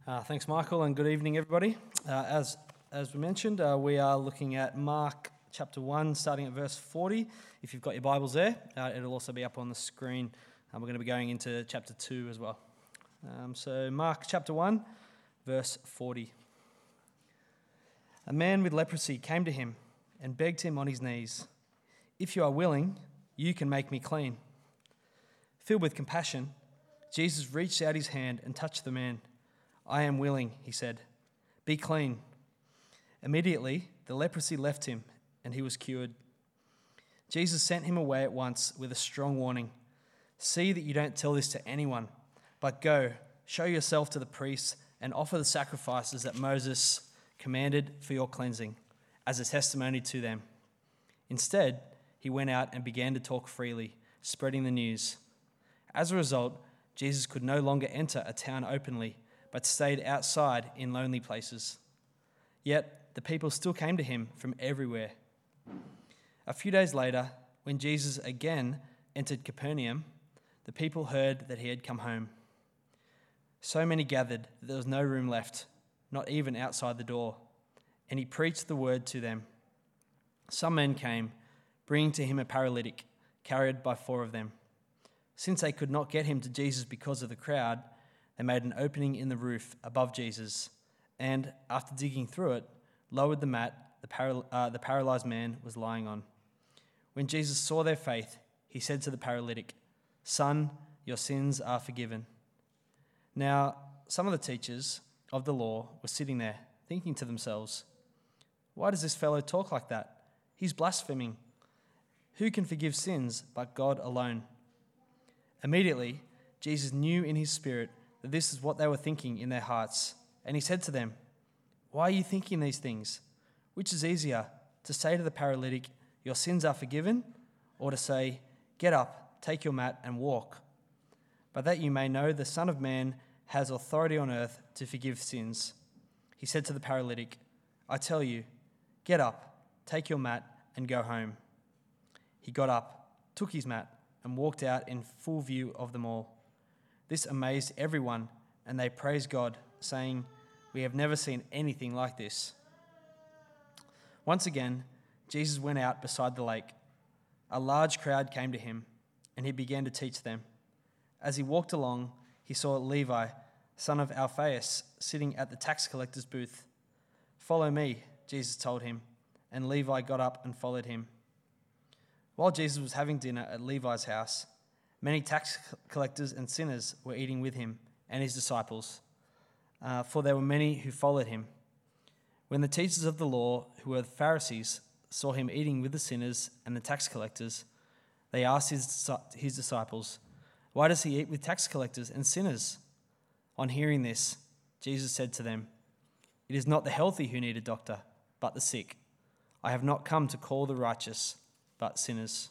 Thanks, Michael, and good evening, everybody. As we mentioned, we are looking at Mark chapter 1, starting at verse 40. If you've got your Bibles there, it'll also be up on the screen. We're going to be going into chapter 2 as well. So Mark chapter 1, verse 40. A man with leprosy came to him and begged him on his knees, "If you are willing, you can make me clean." Filled with compassion, Jesus reached out his hand and touched the man. "I am willing," he said. "Be clean." Immediately, the leprosy left him and he was cured. Jesus sent him away at once with a strong warning. "See that you don't tell this to anyone, but go, show yourself to the priests and offer the sacrifices that Moses commanded for your cleansing, as a testimony to them." Instead, he went out and began to talk freely, spreading the news. As a result, Jesus could no longer enter a town openly, but stayed outside in lonely places. Yet the people still came to him from everywhere. A few days later, when Jesus again entered Capernaum, the people heard that he had come home. So many gathered that there was no room left, not even outside the door, and he preached the word to them. Some men came, bringing to him a paralytic, carried by 4 of them. Since they could not get him to Jesus because of the crowd, they made an opening in the roof above Jesus, and after digging through it, lowered the mat the paralyzed man was lying on. When Jesus saw their faith, he said to the paralytic, "Son, your sins are forgiven." Now, some of the teachers of the law were sitting there, thinking to themselves, "Why does this fellow talk like that? He's blaspheming. Who can forgive sins but God alone?" Immediately, Jesus knew in his spirit that this is what they were thinking in their hearts, and he said to them, "Why are you thinking these things? Which is easier, to say to the paralytic, 'Your sins are forgiven,' or to say, 'Get up, take your mat and walk'? But that you may know the Son of Man has authority on earth to forgive sins." He said to the paralytic, "I tell you, get up, take your mat and go home." He got up, took his mat, and walked out in full view of them all. This amazed everyone, and they praised God, saying, "We have never seen anything like this." Once again, Jesus went out beside the lake. A large crowd came to him, and he began to teach them. As he walked along, he saw Levi, son of Alphaeus, sitting at the tax collector's booth. "Follow me," Jesus told him, and Levi got up and followed him. While Jesus was having dinner at Levi's house, many tax collectors and sinners were eating with him and his disciples, for there were many who followed him. When the teachers of the law, who were the Pharisees, saw him eating with the sinners and the tax collectors, they asked his disciples, "Why does he eat with tax collectors and sinners?" On hearing this, Jesus said to them, "It is not the healthy who need a doctor, but the sick. I have not come to call the righteous, but sinners."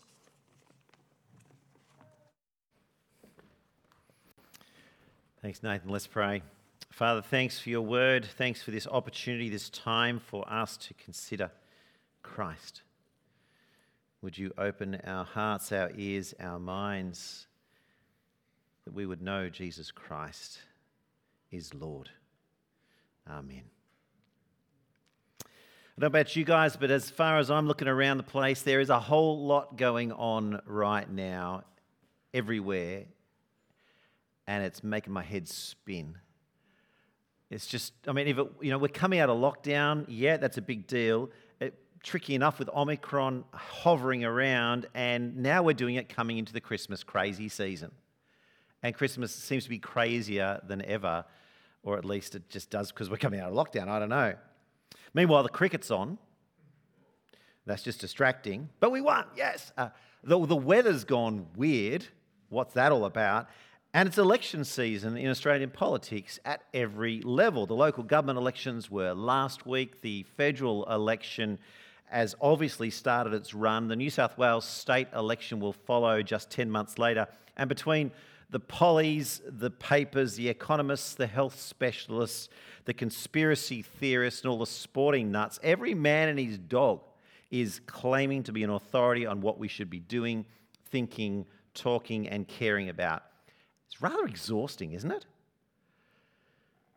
Thanks, Nathan. Let's pray. Father, thanks for your word. Thanks for this opportunity, this time for us to consider Christ. Would you open our hearts, our ears, our minds, that we would know Jesus Christ is Lord. Amen. I don't know about you guys, but as far as I'm looking around the place, there is a whole lot going on right now, everywhere, and it's making my head spin. It's just, we're coming out of lockdown. Yeah, that's a big deal. Tricky enough with Omicron hovering around, and now we're doing it coming into the Christmas crazy season. And Christmas seems to be crazier than ever, or at least it just does because we're coming out of lockdown. I don't know. Meanwhile, the cricket's on. That's just distracting. But we won, yes. The weather's gone weird. What's that all about? And it's election season in Australian politics at every level. The local government elections were last week. The federal election has obviously started its run. The New South Wales state election will follow just 10 months later. And between the pollies, the papers, the economists, the health specialists, the conspiracy theorists, and all the sporting nuts, every man and his dog is claiming to be an authority on what we should be doing, thinking, talking, and caring about. It's rather exhausting, isn't it?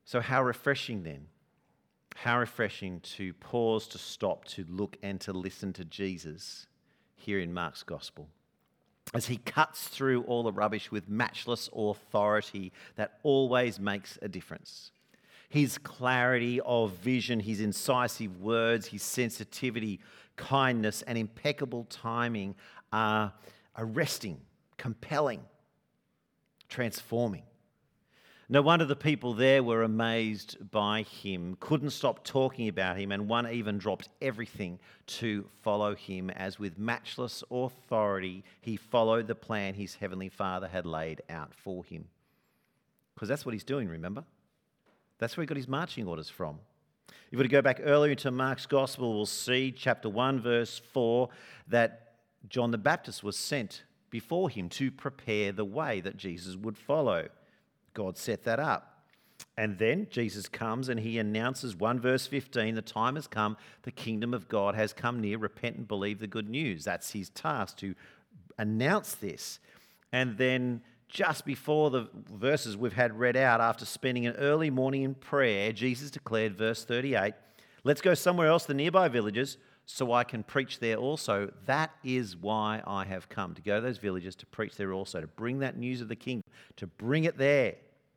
So how refreshing then? How refreshing to pause, to stop, to look and to listen to Jesus here in Mark's Gospel, as he cuts through all the rubbish with matchless authority that always makes a difference. His clarity of vision, his incisive words, his sensitivity, kindness, and impeccable timing are arresting, compelling, transforming. No wonder the people there were amazed by him, couldn't stop talking about him, and one even dropped everything to follow him, as with matchless authority he followed the plan his heavenly Father had laid out for him. Because that's what he's doing, remember? That's where he got his marching orders from. If we were to go back earlier into Mark's Gospel, we'll see chapter 1, verse 4, that John the Baptist was sent before him to prepare the way that Jesus would follow. God set that up. And then Jesus comes and he announces 1 verse 15, the time has come, the kingdom of God has come near, repent and believe the good news. That's his task, to announce this. And then just before the verses we've had read out, after spending an early morning in prayer, Jesus declared, verse 38, let's go somewhere else, the nearby villages, so I can preach there also. That is why I have come, to go to those villages, to preach there also, to bring that news of the kingdom, to bring it there.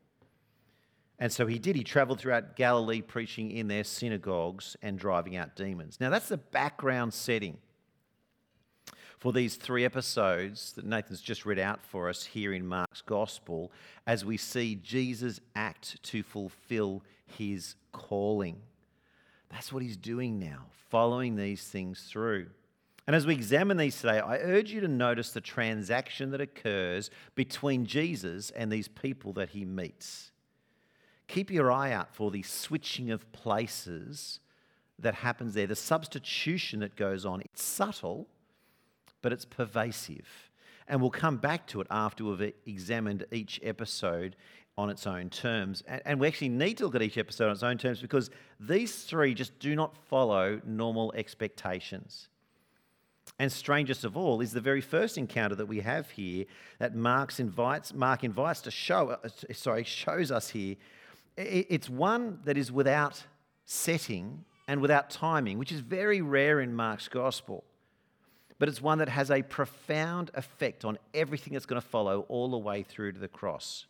And so he did. He travelled throughout Galilee, preaching in their synagogues and driving out demons. Now that's the background setting for these 3 episodes that Nathan's just read out for us here in Mark's Gospel, as we see Jesus act to fulfill his calling. That's what he's doing now, following these things through. And as we examine these today, I urge you to notice the transaction that occurs between Jesus and these people that he meets. Keep your eye out for the switching of places that happens there, the substitution that goes on. It's subtle, but it's pervasive. And we'll come back to it after we've examined each episode on its own terms. And we actually need to look at each episode on its own terms, because these 3 just do not follow normal expectations. And strangest of all is the very first encounter that we have here that Mark invites to shows us here. It's one that is without setting and without timing, which is very rare in Mark's Gospel. But it's one that has a profound effect on everything that's going to follow all the way through to the cross.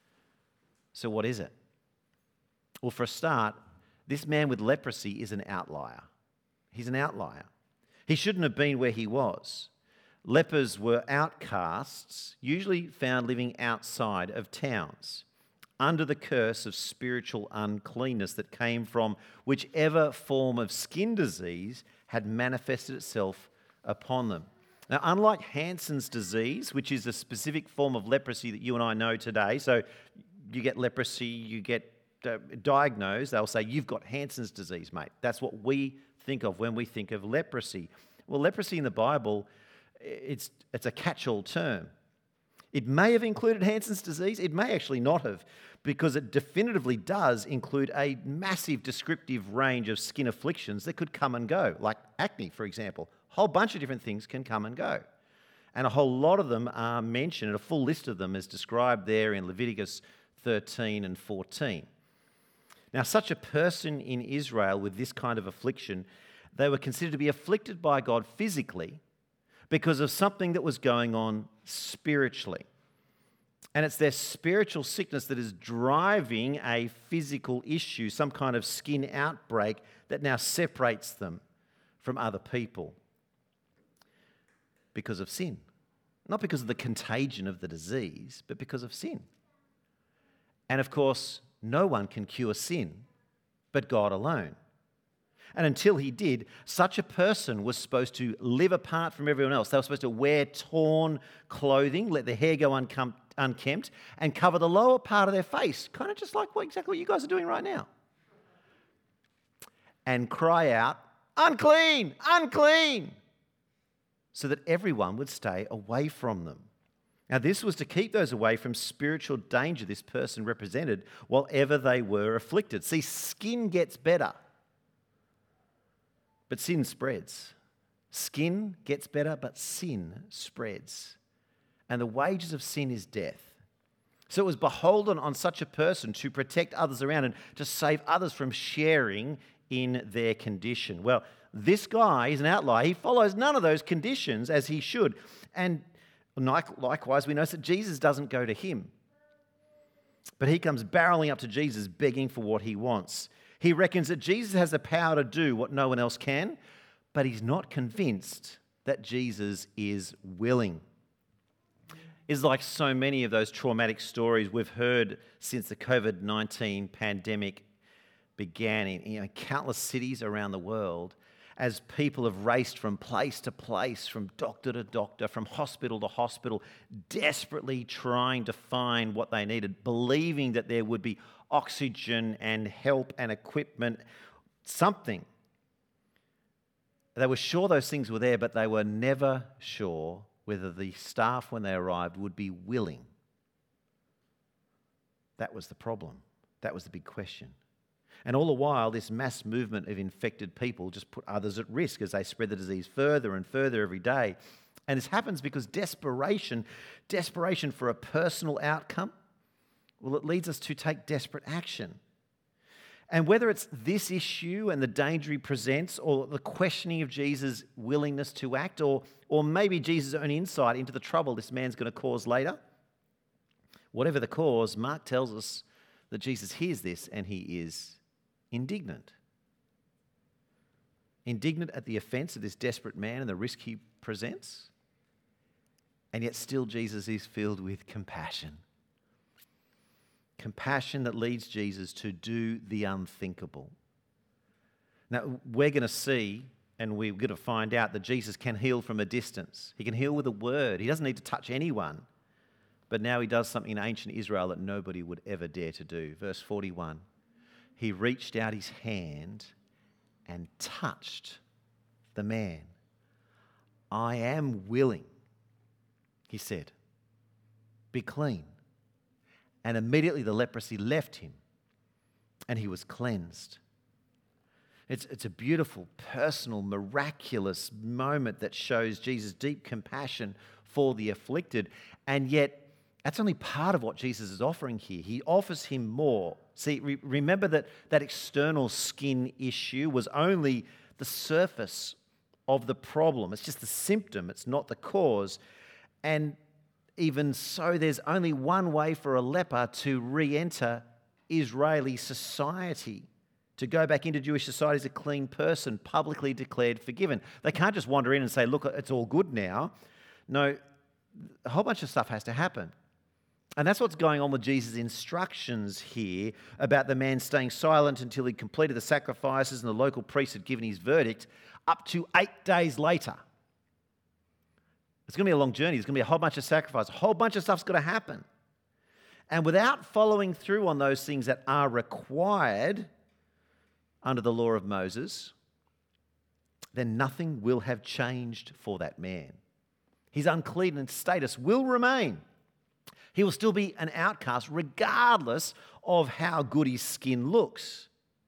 So what is it? Well, for a start, this man with leprosy is an outlier. He's an outlier. He shouldn't have been where he was. Lepers were outcasts, usually found living outside of towns, under the curse of spiritual uncleanness that came from whichever form of skin disease had manifested itself upon them. Now, unlike Hansen's disease, which is a specific form of leprosy that you and I know today, so you get leprosy, you get diagnosed, they'll say, you've got Hansen's disease, mate. That's what we think of when we think of leprosy. Well, leprosy in the Bible, it's a catch-all term. It may have included Hansen's disease. It may actually not have, because it definitively does include a massive descriptive range of skin afflictions that could come and go, like acne, for example. A whole bunch of different things can come and go. And a whole lot of them are mentioned, and a full list of them is described there in Leviticus 13 and 14. Now, such a person in Israel with this kind of affliction, they were considered to be afflicted by God physically because of something that was going on spiritually. And it's their spiritual sickness that is driving a physical issue, some kind of skin outbreak that now separates them from other people because of sin. Not because of the contagion of the disease, but because of sin. And of course, no one can cure sin but God alone. And until he did, such a person was supposed to live apart from everyone else. They were supposed to wear torn clothing, let their hair go unkempt, and cover the lower part of their face, kind of just like exactly what you guys are doing right now. And cry out, unclean, unclean, so that everyone would stay away from them. Now, this was to keep those away from spiritual danger this person represented while ever they were afflicted. See, skin gets better, but sin spreads. Skin gets better, but sin spreads. And the wages of sin is death. So it was beholden on such a person to protect others around and to save others from sharing in their condition. Well, this guy is an outlier. He follows none of those conditions as he should. And likewise, we notice that Jesus doesn't go to him. But he comes barreling up to Jesus, begging for what he wants. He reckons that Jesus has the power to do what no one else can, but he's not convinced that Jesus is willing. It's like so many of those traumatic stories we've heard since the COVID-19 pandemic began in countless cities around the world, as people have raced from place to place, from doctor to doctor, from hospital to hospital, desperately trying to find what they needed, believing that there would be oxygen and help and equipment, something. They were sure those things were there, but they were never sure whether the staff, when they arrived, would be willing. That was the problem. That was the big question. And all the while, this mass movement of infected people just put others at risk as they spread the disease further and further every day. And this happens because desperation for a personal outcome, well, it leads us to take desperate action. And whether it's this issue and the danger he presents, or the questioning of Jesus' willingness to act, or maybe Jesus' own insight into the trouble this man's going to cause later, whatever the cause, Mark tells us that Jesus hears this and he is indignant. Indignant at the offence of this desperate man and the risk he presents. And yet still Jesus is filled with compassion. Compassion that leads Jesus to do the unthinkable. Now, we're going to see, and we're going to find out, that Jesus can heal from a distance. He can heal with a word. He doesn't need to touch anyone. But now he does something in ancient Israel that nobody would ever dare to do. Verse 41, he reached out his hand and touched the man. I am willing, he said, be clean. And immediately the leprosy left him and he was cleansed. It's a beautiful, personal, miraculous moment that shows Jesus' deep compassion for the afflicted. And yet, that's only part of what Jesus is offering here. He offers him more. See, remember that external skin issue was only the surface of the problem. It's just the symptom. It's not the cause. And even so, there's only one way for a leper to re-enter Israeli society, to go back into Jewish society as a clean person, publicly declared forgiven. They can't just wander in and say, look, it's all good now. No, a whole bunch of stuff has to happen. And that's what's going on with Jesus' instructions here about the man staying silent until he completed the sacrifices and the local priest had given his verdict, up to 8 days later. It's going to be a long journey. There's going to be a whole bunch of sacrifice. A whole bunch of stuff's going to happen. And without following through on those things that are required under the law of Moses, then nothing will have changed for that man. His uncleanness status will remain. He will still be an outcast regardless of how good his skin looks.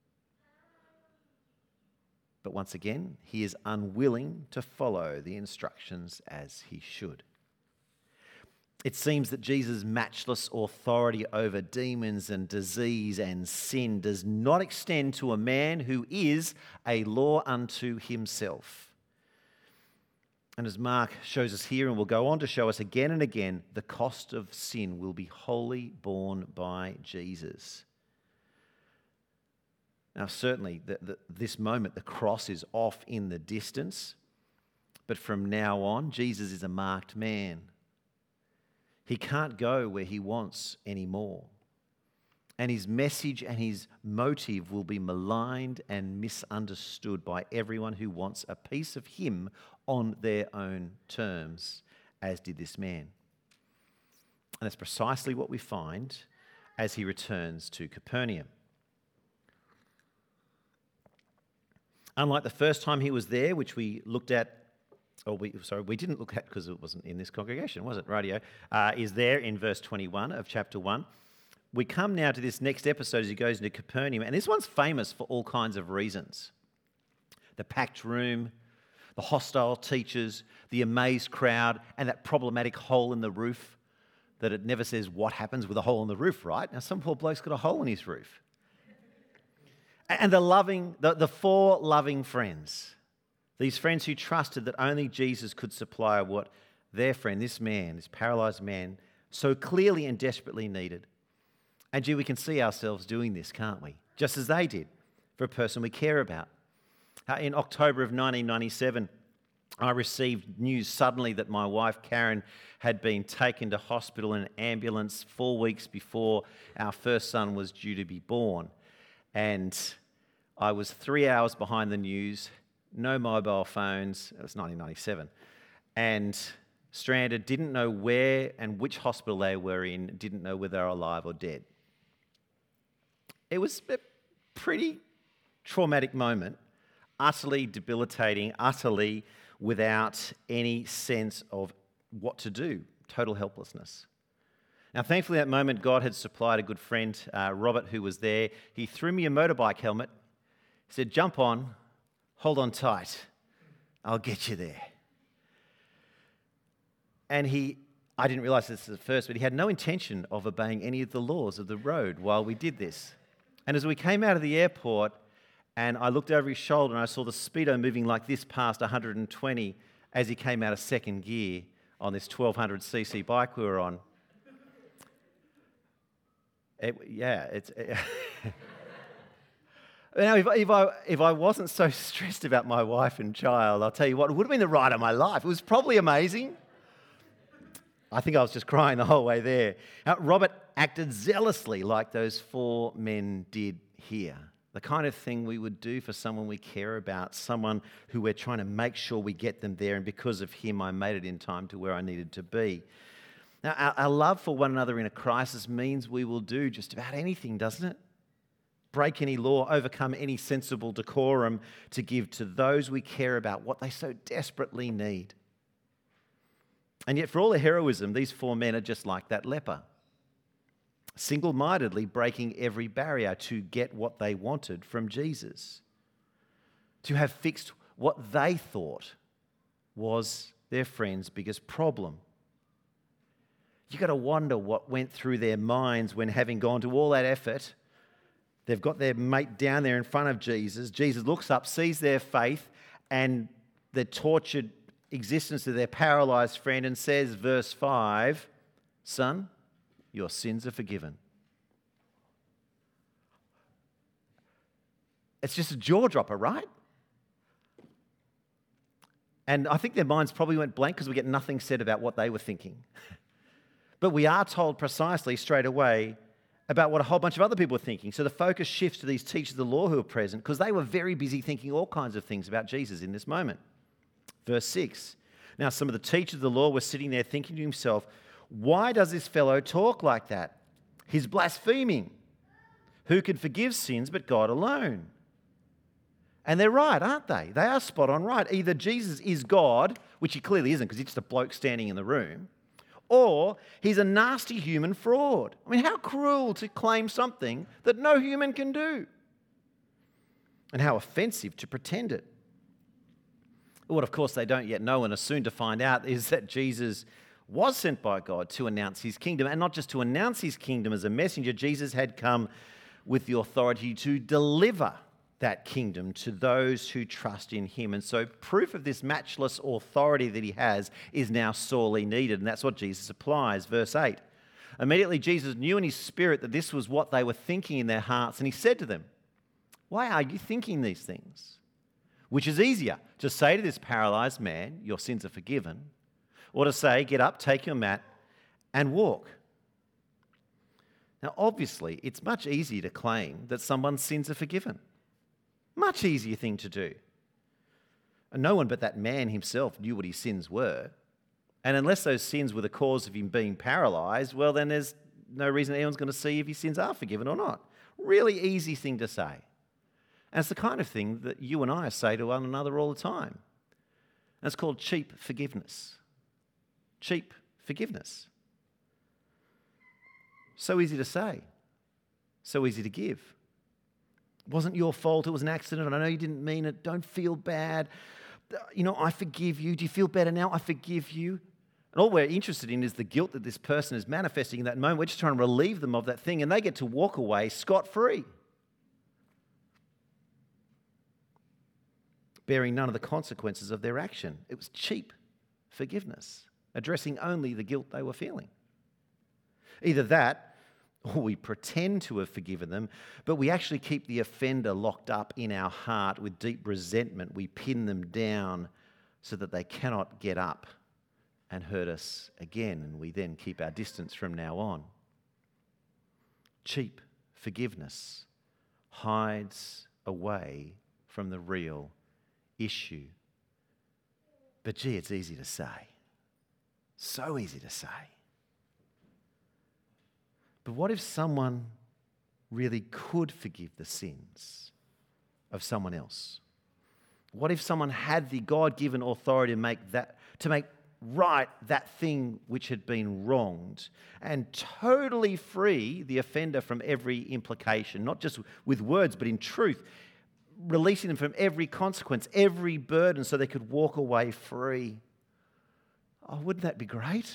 But once again, he is unwilling to follow the instructions as he should. It seems that Jesus' matchless authority over demons and disease and sin does not extend to a man who is a law unto himself. And as Mark shows us here and will go on to show us again and again, the cost of sin will be wholly borne by Jesus. Now, certainly, this moment, the cross is off in the distance. But from now on, Jesus is a marked man. He can't go where he wants anymore. And his message and his motive will be maligned and misunderstood by everyone who wants a piece of him on their own terms, as did this man. And that's precisely what we find as he returns to Capernaum. Unlike the first time he was there, which we looked at, we didn't look at because it wasn't in this congregation, was it? Radio, is there in verse 21 of chapter 1. We come now to this next episode as he goes into Capernaum, and this one's famous for all kinds of reasons. The packed room, the hostile teachers, the amazed crowd, and that problematic hole in the roof. that it never says what happens with a hole in the roof, right? Now, some poor bloke's got a hole in his roof. And the four loving friends, these friends who trusted that only Jesus could supply what their friend, this man, this paralyzed man, so clearly and desperately needed. And we can see ourselves doing this, can't we? Just as they did for a person we care about. In October of 1997, I received news suddenly that my wife Karen had been taken to hospital in an ambulance 4 weeks before our first son was due to be born. And I was 3 hours behind the news, no mobile phones, it was 1997, and stranded, didn't know where and which hospital they were in, didn't know whether they were alive or dead. It was a pretty traumatic moment, utterly debilitating, utterly without any sense of what to do, total helplessness. Now, thankfully, at that moment, God had supplied a good friend, Robert, who was there. He threw me a motorbike helmet. He said, "Jump on, hold on tight, I'll get you there." And I didn't realise this at first, but he had no intention of obeying any of the laws of the road while we did this. And as we came out of the airport, and I looked over his shoulder and I saw the speedo moving like this past 120 as he came out of second gear on this 1200cc bike we were on. Now, if I wasn't so stressed about my wife and child, I'll tell you what, it would have been the ride of my life. It was probably amazing. I think I was just crying the whole way there. Robert acted zealously like those four men did here. The kind of thing we would do for someone we care about, someone who we're trying to make sure we get them there, and because of him, I made it in time to where I needed to be. Now, our love for one another in a crisis means we will do just about anything, doesn't it? Break any law, overcome any sensible decorum to give to those we care about what they so desperately need. And yet, for all their heroism, these four men are just like that leper, single-mindedly breaking every barrier to get what they wanted from Jesus, to have fixed what they thought was their friend's biggest problem. You've got to wonder what went through their minds when, having gone to all that effort, they've got their mate down there in front of Jesus. Jesus looks up, sees their faith and the tortured existence of their paralyzed friend and says, verse 5, "Son, your sins are forgiven." It's just a jaw dropper, right? And I think their minds probably went blank because we get nothing said about what they were thinking. But we are told precisely straight away about what a whole bunch of other people were thinking. So the focus shifts to these teachers of the law who were present because they were very busy thinking all kinds of things about Jesus in this moment. Verse 6. Now, some of the teachers of the law were sitting there thinking to himself, "Why does this fellow talk like that? He's blaspheming. Who can forgive sins but God alone?" And they're right, aren't they? They are spot on right. Either Jesus is God, which he clearly isn't because he's just a bloke standing in the room, or he's a nasty human fraud. I mean, how cruel to claim something that no human can do. And how offensive to pretend it. What, of course, they don't yet know and are soon to find out is that Jesus was sent by God to announce his kingdom. And not just to announce his kingdom as a messenger, Jesus had come with the authority to deliver that kingdom to those who trust in him. And so proof of this matchless authority that he has is now sorely needed. And that's what Jesus applies. Verse 8. Immediately Jesus knew in his spirit that this was what they were thinking in their hearts. And he said to them, "Why are you thinking these things? Which is easier, to say to this paralyzed man, 'Your sins are forgiven,' or to say, 'Get up, take your mat, and walk'?" Now, obviously, it's much easier to claim that someone's sins are forgiven. Much easier thing to do. And no one but that man himself knew what his sins were. And unless those sins were the cause of him being paralyzed, well, then there's no reason anyone's going to see if his sins are forgiven or not. Really easy thing to say. And it's the kind of thing that you and I say to one another all the time. And it's called cheap forgiveness. Cheap forgiveness. So easy to say. So easy to give. It wasn't your fault, it was an accident, and I know you didn't mean it. Don't feel bad. You know, I forgive you. Do you feel better now? I forgive you. And all we're interested in is the guilt that this person is manifesting in that moment. We're just trying to relieve them of that thing, and they get to walk away scot-free, bearing none of the consequences of their action. It was cheap forgiveness, addressing only the guilt they were feeling. Either that, or we pretend to have forgiven them, but we actually keep the offender locked up in our heart with deep resentment. We pin them down so that they cannot get up and hurt us again, and we then keep our distance from now on. Cheap forgiveness hides away from the real issue. But gee, it's easy to say. So easy to say. But what if someone really could forgive the sins of someone else? What if someone had the God-given authority to make right that thing which had been wronged and totally free the offender from every implication, not just with words, but in truth, releasing them from every consequence, every burden, so they could walk away free? Oh, wouldn't that be great?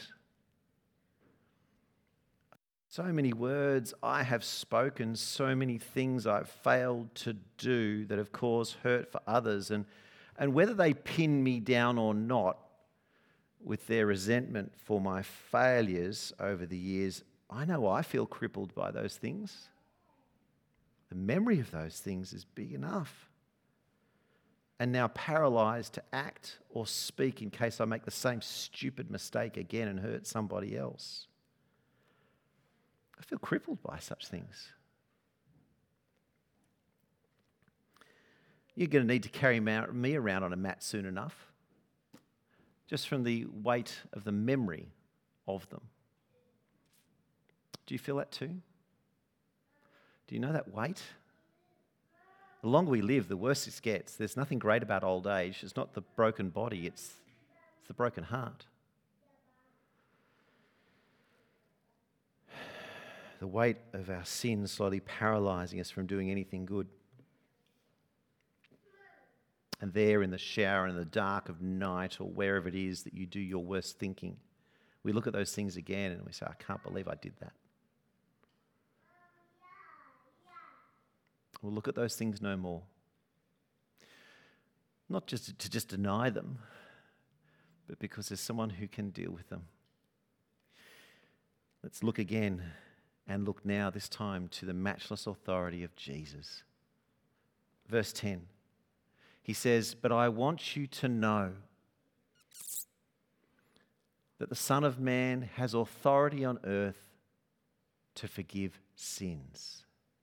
So many words I have spoken, so many things I've failed to do that have caused hurt for others, and whether they pin me down or not with their resentment for my failures over the years, I know I feel crippled by those things. The memory of those things is big enough. And now paralysed to act or speak in case I make the same stupid mistake again and hurt somebody else. I feel crippled by such things. You're going to need to carry me around on a mat soon enough, just from the weight of the memory of them. Do you feel that too? Do you know that weight? The longer we live, the worse it gets. There's nothing great about old age. It's not the broken body, it's the broken heart. The weight of our sins slowly paralysing us from doing anything good. And there in the shower, in the dark of night, or wherever it is that you do your worst thinking, we look at those things again and we say, I can't believe I did that. We'll look at those things no more. Not just to deny them, but because there's someone who can deal with them. Let's look again, and look now, this time, to the matchless authority of Jesus. Verse 10. He says, but I want you to know that the Son of Man has authority on earth to forgive sins.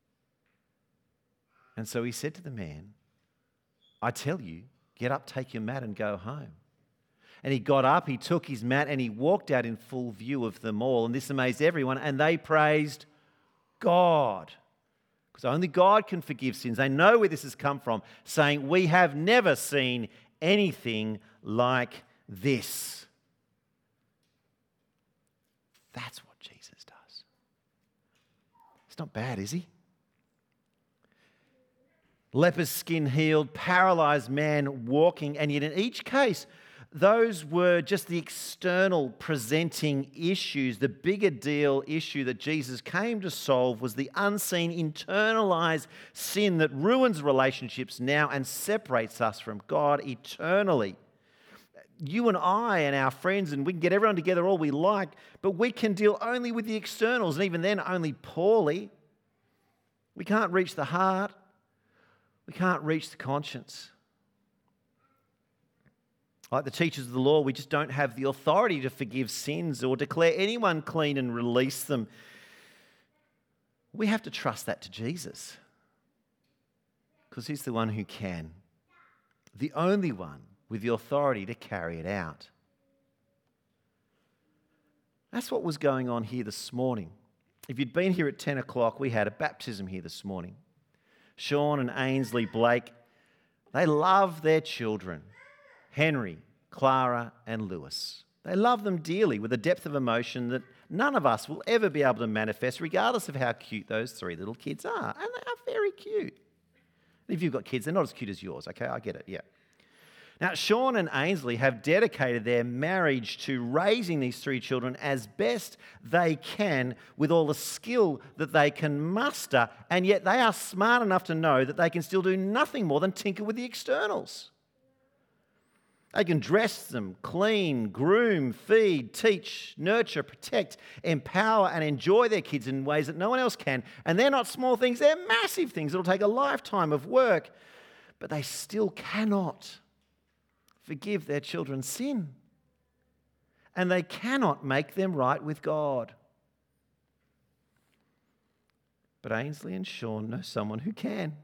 And so he said to the man, I tell you, get up, take your mat and go home. And he got up, he took his mat and he walked out in full view of them all. And this amazed everyone, and they praised God. Because only God can forgive sins. They know where this has come from, saying, we have never seen anything like this. That's what Jesus does. It's not bad, is he? Leper's skin healed, paralysed man walking, and yet in each case, those were just the external presenting issues. The bigger deal issue that Jesus came to solve was the unseen, internalized sin that ruins relationships now and separates us from God eternally. You and I and our friends, and we can get everyone together all we like, but we can deal only with the externals, and even then only poorly. We can't reach the heart. We can't reach the conscience. Like the teachers of the law, we just don't have the authority to forgive sins or declare anyone clean and release them. We have to trust that to Jesus, because he's the one who can, the only one with the authority to carry it out. That's what was going on here this morning. If you'd been here at 10 o'clock, we had a baptism here this morning. Sean and Ainsley Blake, they love their children. Henry, Clara, and Lewis. They love them dearly with a depth of emotion that none of us will ever be able to manifest, regardless of how cute those three little kids are. And they are very cute. If you've got kids, they're not as cute as yours, okay? I get it, yeah. Now, Sean and Ainsley have dedicated their marriage to raising these three children as best they can with all the skill that they can muster, and yet they are smart enough to know that they can still do nothing more than tinker with the externals. They can dress them, clean, groom, feed, teach, nurture, protect, empower, and enjoy their kids in ways that no one else can. And they're not small things, they're massive things. It'll take a lifetime of work, but they still cannot forgive their children's sin. And they cannot make them right with God. But Ainsley and Sean know someone who can.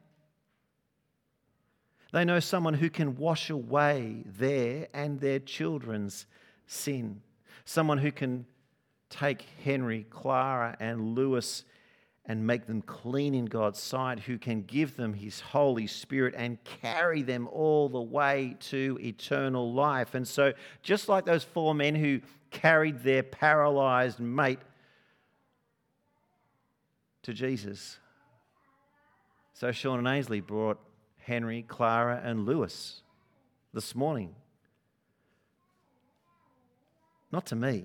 They know someone who can wash away their and their children's sin. Someone who can take Henry, Clara, and Lewis and make them clean in God's sight, who can give them His Holy Spirit and carry them all the way to eternal life. And so, just like those four men who carried their paralyzed mate to Jesus, so Sean and Ainsley brought Henry, Clara, and Lewis this morning. Not to me,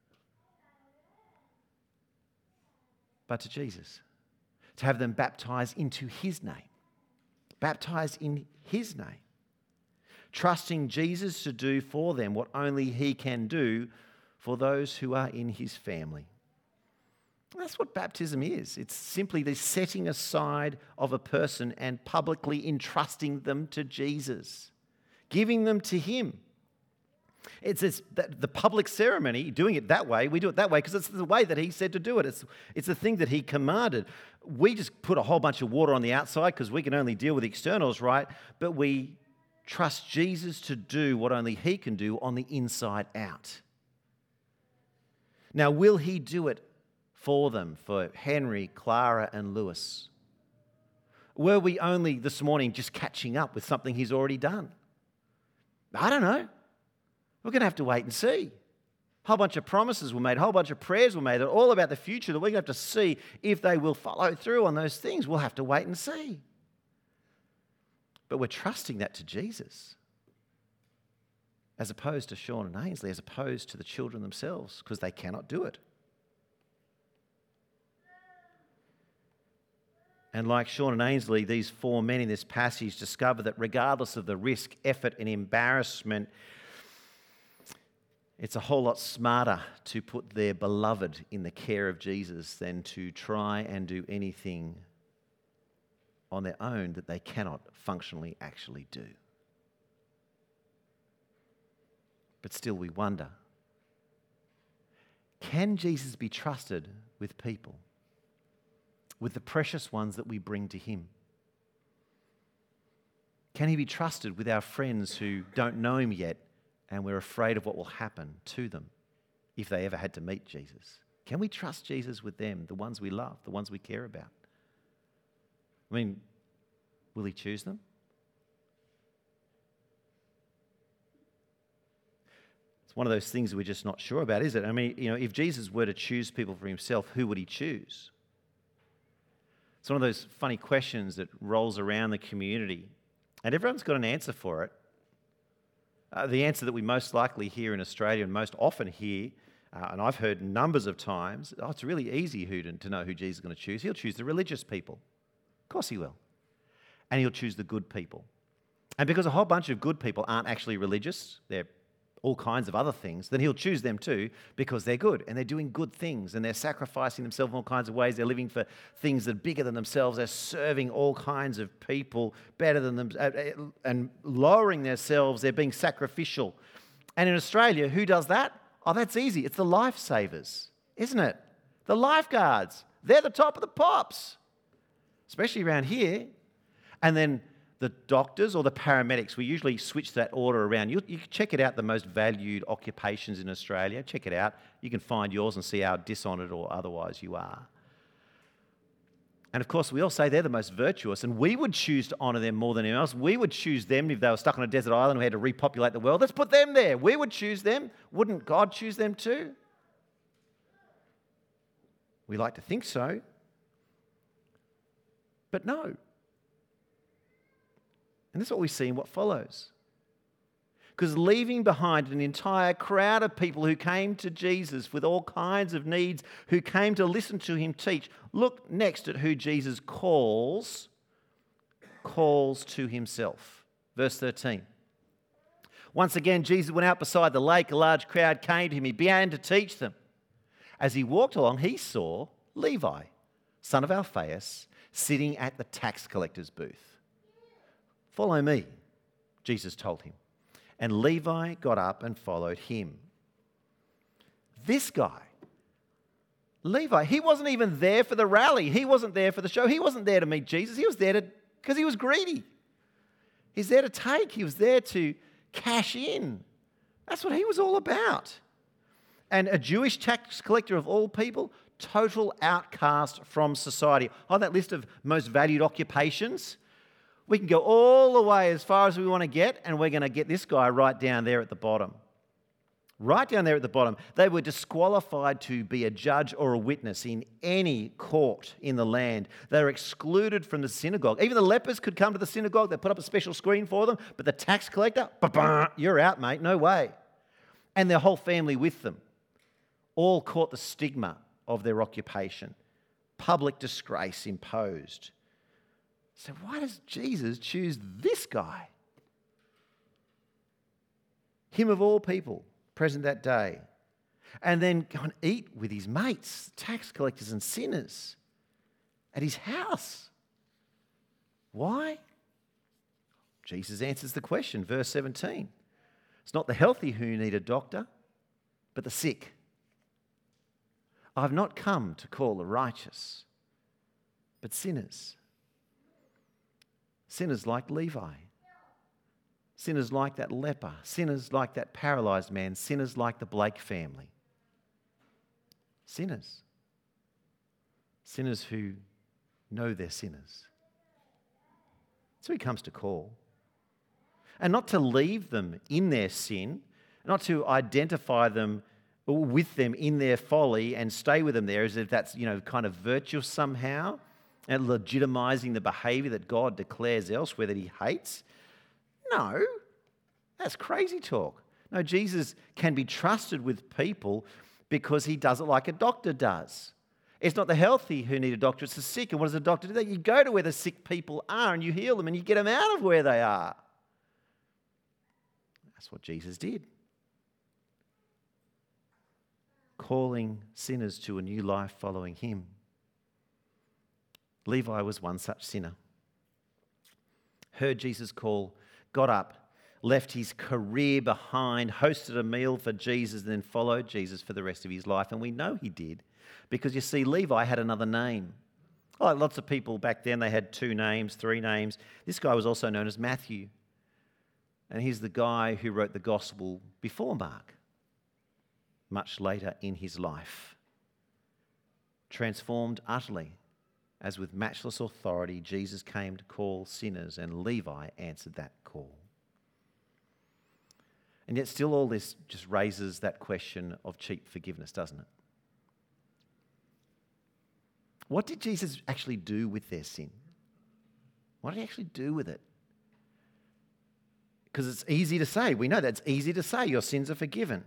but to Jesus. To have them baptized into His name. Baptized in His name. Trusting Jesus to do for them what only He can do for those who are in His family. That's what baptism is. It's simply the setting aside of a person and publicly entrusting them to Jesus, giving them to Him. It's the public ceremony, doing it that way. We do it that way because it's the way that He said to do it. It's the thing that He commanded. We just put a whole bunch of water on the outside because we can only deal with the externals, right? But we trust Jesus to do what only He can do on the inside out. Now, will He do it for them, for Henry, Clara, and Lewis? Were we only this morning just catching up with something He's already done? I don't know. We're going to have to wait and see. A whole bunch of promises were made, a whole bunch of prayers were made, they're all about the future that we're going to have to see if they will follow through on those things. We'll have to wait and see. But we're trusting that to Jesus, as opposed to Sean and Ainsley, as opposed to the children themselves, because they cannot do it. And like Sean and Ainsley, these four men in this passage discover that regardless of the risk, effort, and embarrassment, it's a whole lot smarter to put their beloved in the care of Jesus than to try and do anything on their own that they cannot functionally actually do. But still we wonder, can Jesus be trusted with people? With the precious ones that we bring to Him? Can He be trusted with our friends who don't know Him yet and we're afraid of what will happen to them if they ever had to meet Jesus? Can we trust Jesus with them, the ones we love, the ones we care about? I mean, will He choose them? It's one of those things that we're just not sure about, is it? I mean, if Jesus were to choose people for Himself, who would He choose? It's one of those funny questions that rolls around the community, and everyone's got an answer for it. The answer that we most likely hear in Australia and most often hear, and I've heard numbers of times, it's really easy to know who Jesus is going to choose. He'll choose the religious people. Of course He will. And He'll choose the good people. And because a whole bunch of good people aren't actually religious, they're all kinds of other things, then He'll choose them too because they're good and they're doing good things and they're sacrificing themselves in all kinds of ways. They're living for things that are bigger than themselves. They're serving all kinds of people better than them and lowering themselves. They're being sacrificial. And in Australia, who does that? Oh, that's easy. It's the lifesavers, isn't it? The lifeguards. They're the top of the pops, especially around here. And then the doctors or the paramedics, we usually switch that order around. You can check it out, the most valued occupations in Australia. Check it out. You can find yours and see how dishonoured or otherwise you are. And of course, we all say they're the most virtuous, and we would choose to honour them more than anyone else. We would choose them if they were stuck on a desert island and we had to repopulate the world. Let's put them there. We would choose them. Wouldn't God choose them too? We like to think so. But no. And this is what we see in what follows. Because leaving behind an entire crowd of people who came to Jesus with all kinds of needs, who came to listen to him teach, look next at who Jesus calls to himself. Verse 13. Once again, Jesus went out beside the lake. A large crowd came to him. He began to teach them. As he walked along, he saw Levi, son of Alphaeus, sitting at the tax collector's booth. "Follow me," Jesus told him. And Levi got up and followed him. This guy, Levi, he wasn't even there for the rally. He wasn't there for the show. He wasn't there to meet Jesus. He was there because he was greedy. He's there to take. He was there to cash in. That's what he was all about. And a Jewish tax collector of all people, total outcast from society. On that list of most valued occupations, we can go all the way as far as we want to get, and we're going to get this guy right down there at the bottom. Right down there at the bottom. They were disqualified to be a judge or a witness in any court in the land. They were excluded from the synagogue. Even the lepers could come to the synagogue. They put up a special screen for them, but the tax collector, you're out, mate, no way. And their whole family with them. All caught the stigma of their occupation. Public disgrace imposed. So why does Jesus choose this guy? Him of all people present that day. And then go and eat with his mates, tax collectors and sinners, at his house. Why? Jesus answers the question, verse 17. It's not the healthy who need a doctor, but the sick. I've not come to call the righteous, but sinners. Sinners like Levi. Sinners like that leper. Sinners like that paralyzed man. Sinners like the Blake family. Sinners. Sinners who know they're sinners. So he comes to call. And not to leave them in their sin, not to identify them with them in their folly and stay with them there as if that's, kind of virtuous somehow and legitimizing the behavior that God declares elsewhere that he hates. No, that's crazy talk. No, Jesus can be trusted with people because he does it like a doctor does. It's not the healthy who need a doctor, it's the sick. And what does a doctor do? You go to where the sick people are and you heal them and you get them out of where they are. That's what Jesus did. Calling sinners to a new life following him. Levi was one such sinner. Heard Jesus' call, got up, left his career behind, hosted a meal for Jesus, and then followed Jesus for the rest of his life. And we know he did because, you see, Levi had another name. Like lots of people back then, they had 2 names, 3 names. This guy was also known as Matthew. And he's the guy who wrote the gospel before Mark, much later in his life. Transformed utterly, as with matchless authority, Jesus came to call sinners, and Levi answered that call. And yet still all this just raises that question of cheap forgiveness, doesn't it? What did Jesus actually do with their sin? What did he actually do with it? Because it's easy to say. We know that it's easy to say your sins are forgiven.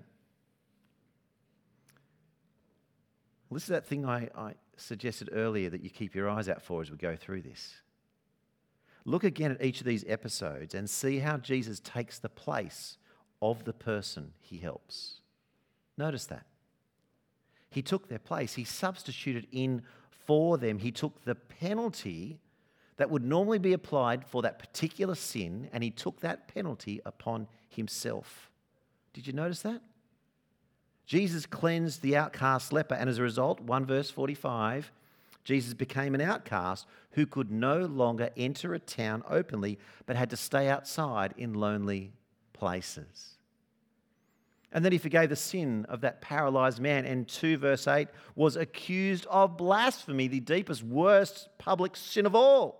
Well, this is that thing I suggested earlier that you keep your eyes out for as we go through this. Look again at each of these episodes and see how Jesus takes the place of the person he helps. Notice that. He took their place. He substituted in for them. He took the penalty that would normally be applied for that particular sin, and he took that penalty upon himself. Did you notice that? Jesus cleansed the outcast leper, and as a result, 1 verse 45, Jesus became an outcast who could no longer enter a town openly, but had to stay outside in lonely places. And then he forgave the sin of that paralyzed man, and 2 verse 8, was accused of blasphemy, the deepest, worst public sin of all.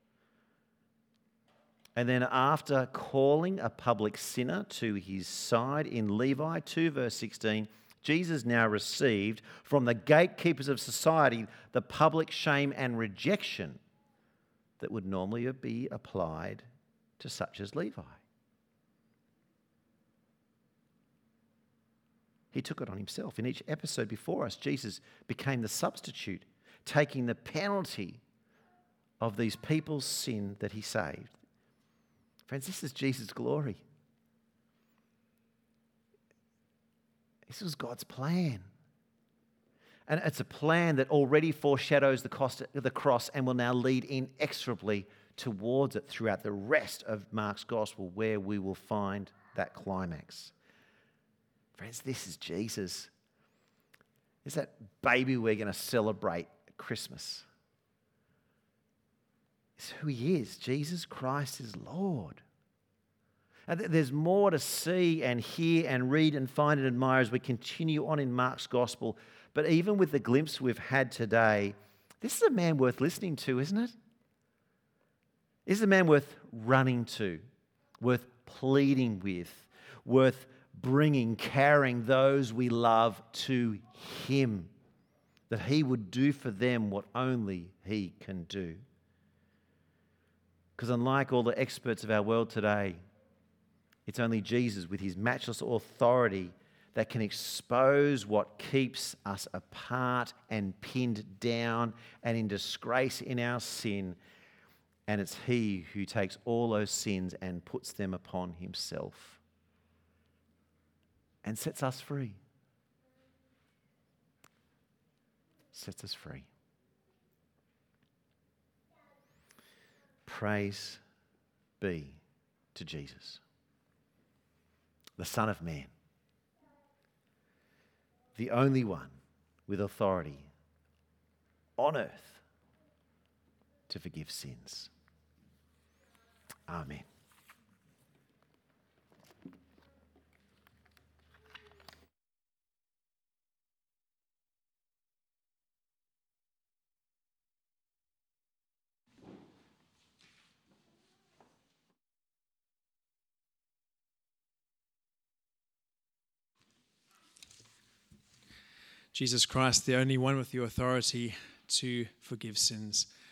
And then after calling a public sinner to his side in Levi, 2 verse 16, Jesus now received from the gatekeepers of society the public shame and rejection that would normally be applied to such as Levi. He took it on himself. In each episode before us, Jesus became the substitute, taking the penalty of these people's sin that he saved. Friends, this is Jesus' glory. This was God's plan. And it's a plan that already foreshadows the cross and will now lead inexorably towards it throughout the rest of Mark's gospel, where we will find that climax. Friends, this is Jesus. It's that baby we're going to celebrate at Christmas. It's who he is. Jesus Christ is Lord. And there's more to see and hear and read and find and admire as we continue on in Mark's gospel. But even with the glimpse we've had today, this is a man worth listening to, isn't it? This is a man worth running to, worth pleading with, worth bringing, carrying those we love to him, that he would do for them what only he can do. Because unlike all the experts of our world today, it's only Jesus with his matchless authority that can expose what keeps us apart and pinned down and in disgrace in our sin. And it's he who takes all those sins and puts them upon himself and sets us free. Sets us free. Praise be to Jesus, the Son of Man, the only one with authority on earth to forgive sins. Amen. Jesus Christ, the only one with the authority to forgive sins.